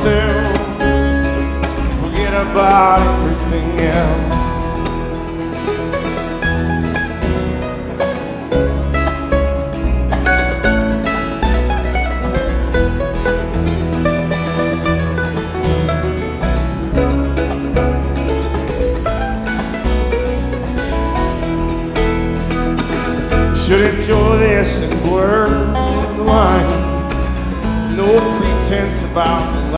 yourself. Forget about everything else. Should enjoy this and blur the line. No pretense about the